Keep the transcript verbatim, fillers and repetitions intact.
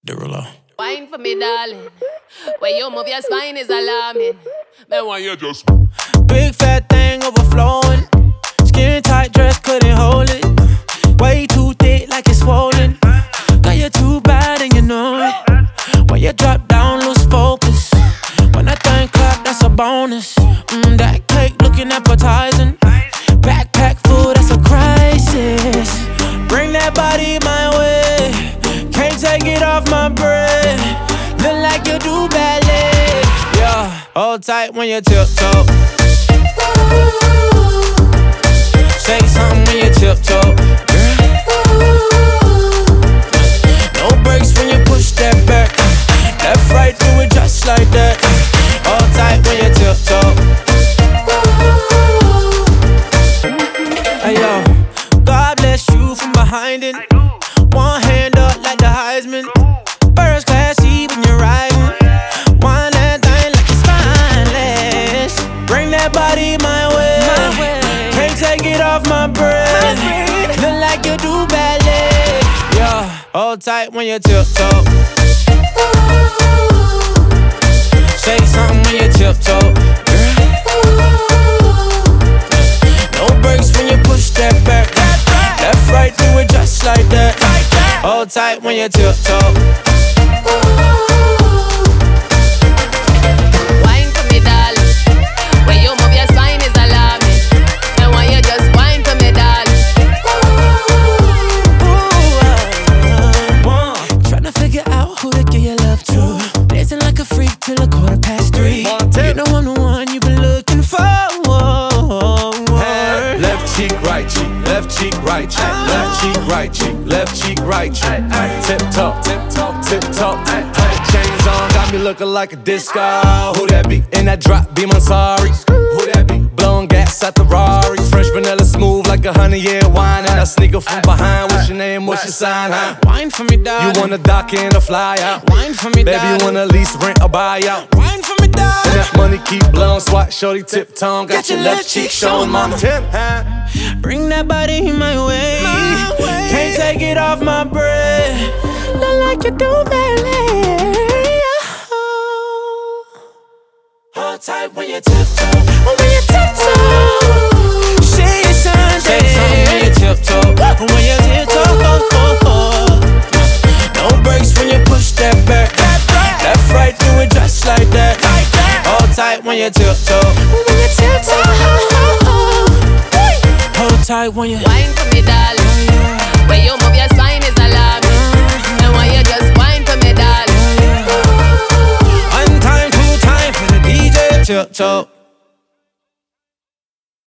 Derulo. Wine for me, darling. When you move your spine is alarming. Then why you just big fat thing overflowing. Skin tight dress couldn't hold it. Way too thick like it's swollen. Got you too bad and you know it. When you drop down, lose focus. When that thing clap, that's a bonus. Mmm, that cake looking appetizing. Backpack full, that's a crisis. Bring that body my way. Can't take it off my breath. Look like you do ballet. Yeah, hold tight when you tiptoe. Say something when you tiptoe. No brakes when you push that back. Left, right, do it just like that. Hold tight when you tiptoe. Hey yo, God bless you from behind it. One hand up like the Heisman. First class seat when you're riding. One that thing like it's spineless. Bring that body my way. Can't take it off my breath. Look like you do ballet. Yeah, hold tight when you tiptoe. Say something when you tiptoe. No brakes when you push that back. Left, right, do it just like that. Hold tight when you tiptoe. wine for me, darling. When you move your spine is alarming. Then why you just wine for me, darling. Tryna figure out who to give your love to. Dancing like a freak till a quarter past three. You know I'm the one you've been looking for. Hey, left cheek, right cheek, left cheek, right cheek, left cheek, right cheek, left cheek, right cheek. Tip top, tip top, tip top. Chains on, got me looking like a disco. Who that be? In that drop beam, I'm sorry. Who that be? Blowing gas at the Rari. Fresh vanilla smooth like a honey year wine. And I sneak up from behind. What's your name? What's your sign? Huh? Wine for me, darling. You wanna dock in or fly out? Wine for me, Baby, darling. you wanna lease, rent, or buy out? Wine for me, darling. And that money keep blowing, swat, shorty, tip tongue. Got your left cheek showing, mama. Tip, huh? Bring that body my way. my way. Can't take it off my breath. Look like you do ballet. Hold tight when you tiptoe. When you tiptoe. Say it Sunday. Say something when you tiptoe. When you tiptoe. No brakes when you push that back. Left, right, do it just like that. Hold tight when you tiptoe. When you tiptoe. Hold tight when you Wine for me, darling. When you move your spine is alarming. Then why you just wine for me, darling. one time, two time for the D J. Tiptoe.